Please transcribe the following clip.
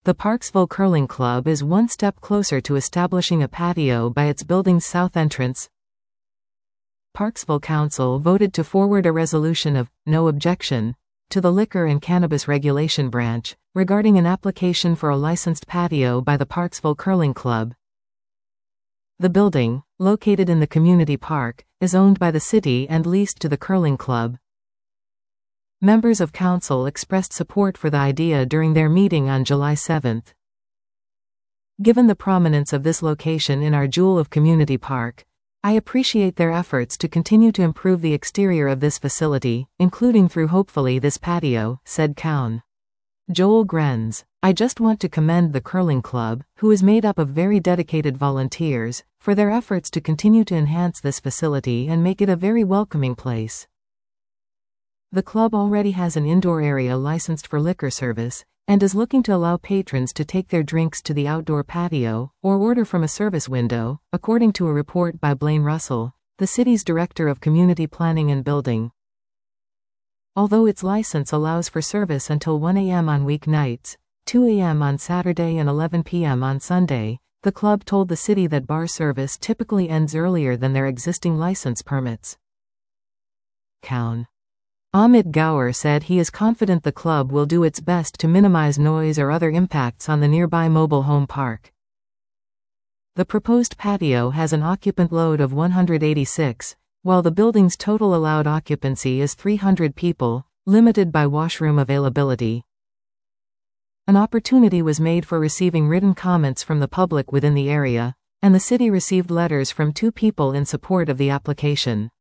The Parksville Curling Club is one step closer to establishing a patio by its building's south entrance. Parksville Council voted to forward a resolution of no objection to the Liquor and Cannabis Regulation Branch regarding an application for a licensed patio by the Parksville Curling Club. The building, located in the community park, is owned by the city and leased to the curling club. Members of council expressed support for the idea during their meeting on July 7. Given the prominence of this location in our jewel of community park, I appreciate their efforts to continue to improve the exterior of this facility, including through hopefully this patio, said Cowan. Joel Grenz, I just want to commend the curling club, who is made up of very dedicated volunteers, for their efforts to continue to enhance this facility and make it a very welcoming place. The club already has an indoor area licensed for liquor service, and is looking to allow patrons to take their drinks to the outdoor patio, or order from a service window, according to a report by Blaine Russell, the city's Director of Community Planning and Building. Although its license allows for service until 1 a.m. on weeknights, 2 a.m. on Saturday and 11 p.m. on Sunday, the club told the city that bar service typically ends earlier than their existing license permits. Cowan. Amit Gour said he is confident the club will do its best to minimize noise or other impacts on the nearby mobile home park. The proposed patio has an occupant load of 186, while the building's total allowed occupancy is 300 people, limited by washroom availability. An opportunity was made for receiving written comments from the public within the area, and the city received letters from 2 people in support of the application.